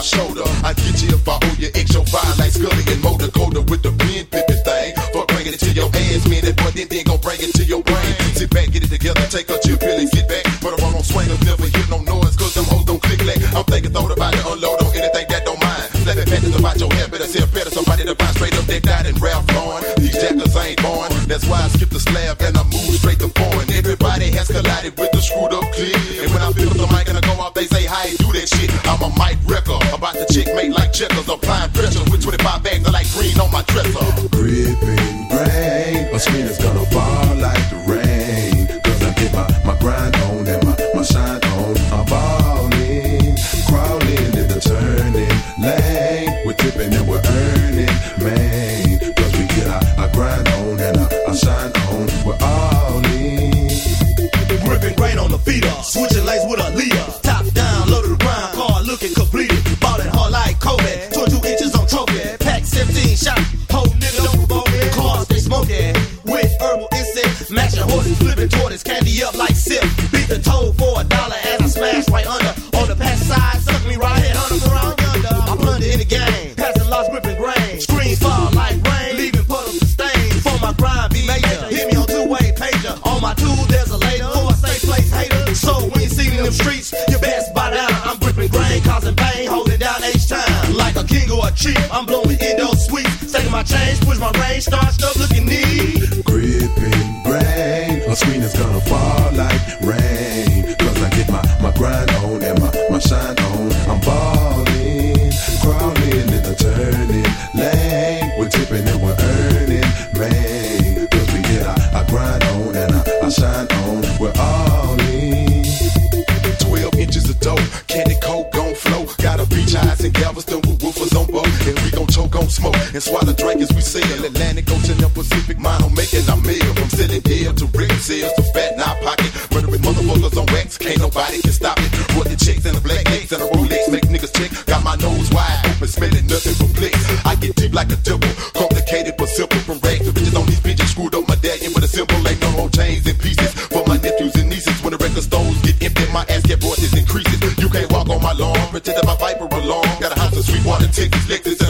my shoulder. I get you if I owe you extra fine like Scully and Motor Coda with the pen pippin' thing. Fuck bringing it to your ass, man, that boy then gon' bring it to your brain. Sit back, get it together, take a chill pill and get back. But I'm on swingers, never hear no noise, cause them hoes don't click like. I'm thinking, thought about to unload on anything that don't mind. Slapping patches about your hair, better sell better. Somebody to find straight up, they died in Ralph Lauren. These jackers ain't born, that's why I skip the slab and I move straight to foreign. Everybody has collided with the screwed up clip. And when I pick up the mic and I go off, they say, how you do that shit? I'm a mic wrecker, about to checkmate like checkers. Applying pressure with 25 bags of like green on my dresser. Gripping brain, a screen is gonna fall like the rain. Cause I get my grind on and my shine on. I'm ballin', crawling in the turning lane. We're tipping and we're earning, man. Cause we get our grind on and our shine on. We're all in. Gripping grain on the feeder, switching lanes with a leader. Top down, low to the ground, car looking completed. Ballin' hard like Kobe, 22 inches on trophy. Pack 17 shot, whole nigga don't provoke it. Cars they smoking with herbal incense. Matching horses, flipping tortoise, candy up like sip. Beat the toll for $1 as I smash right under. On the pass side, suck me right here, hunt around yonder. I plunder in the game, passing lost, gripping grain. Screens fall like rain, leaving puddles of stains. For my grind be major, hit me on two-way pager. On my tool there's a later, for a safe place hater. So when you see me in them streets, you best buy down. I'm gripping grain, causing pain, holding down H-time. Like a king or a chief, I'm blowing Indo sweets. Taking my change, push my range, starched up looking neat. Gripping brain, a screen is gonna fall like rain. Cause I get my grind on and my shine on. I'm ballin', crawling in the turning lane. We're tipping and we're earning, man. Cause we get our grind on and our shine on. We're all in. 12 inches of dope, candy coke gon' flow. Got a beach eyes and Galveston with woofers on boat. And we gon' choke on smoke and swallow drink as we sail. Atlantic Ocean and Pacific, mine on making a meal. From selling beer to record sales to fat in our pocket. Murdering motherfuckers on wax, can't nobody can stop it. Put the chicks and the black legs and a Rolex, make niggas check. Got my nose wide open, smelling nothing but flicks. I get deep like a double, complicated but simple. From rags to riches on these bitches, screwed up medallion with a symbol. Ain't no more chains and pieces for my nephews and nieces. When the record stores get empty, my ass get voices increases. You can't walk on my lawn, pretend that my Viper alarm. Got a house in Sweetwater, Texas, Lexus.